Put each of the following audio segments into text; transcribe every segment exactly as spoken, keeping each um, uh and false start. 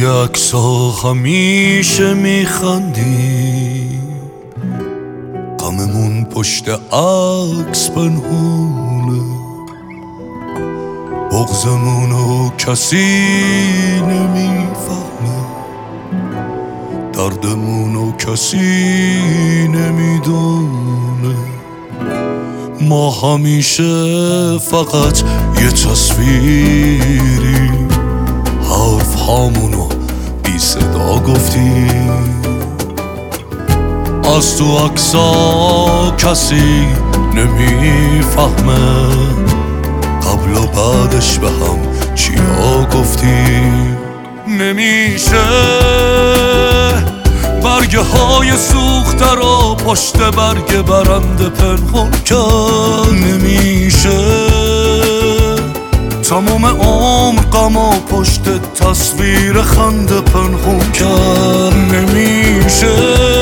عکس‌ها همیشه میخندی، غممون پشت عکس پنهونه، بغضمونو کسی نمیفهمه، دردمونو کسی نمیدونه. ما همیشه فقط یه تصویری، حرف هامونو بی صدا گفتیم. از تو عکسا کسی نمیفهمه، قبل و بعدش به هم چیا گفتیم. نمیشه برگه های سوخته رو پشت برگ برنده پنهان کرد. نمیشه تمام عمر غم و پشت تصویر خنده پنهان کرد. نمیشه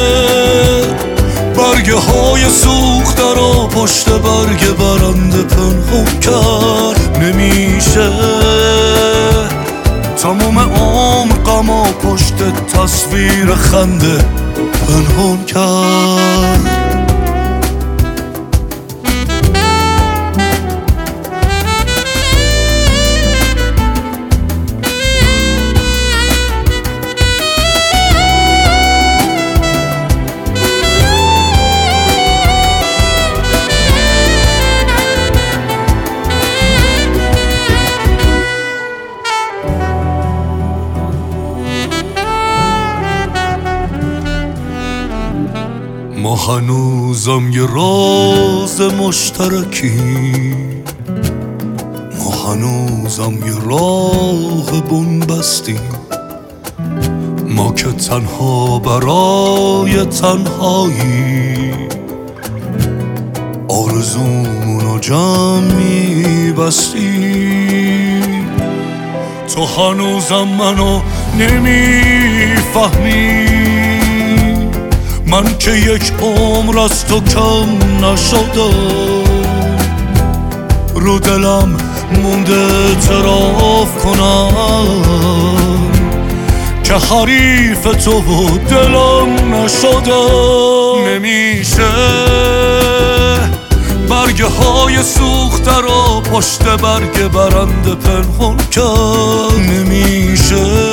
برگه های سوخته رو پشت برگ برنده پنهان کرد. نمیشه تمام عمر غم و پشت تصویر خنده پنهان کرد. ما هنوزم یه راز مشترکی، ما هنوزم یه راه بنبستیم. ما که تنها برای تنهایی آرزومونو جمع میبستیم. تو هنوزم منو نمیفهمی، من که یک عمر از تو کم نشدم. رو دلم مونده اعتراف کنم که حریف تو و دلم نشدم. نمیشه برگه های سوخته رو پشت برگ برنده پنهان کرد. نمیشه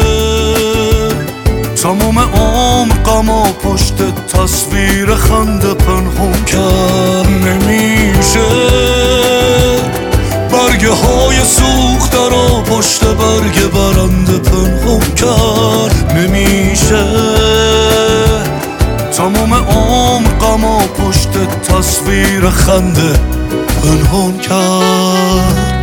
تمام عمر غم و پشت تصویر خنده پنهان کرد. نمیشه برگه های سوخته رو پشت برگ برنده پنهان کرد. نمیشه تمام عمر غم و پشت تصویر خنده پنهان کرد.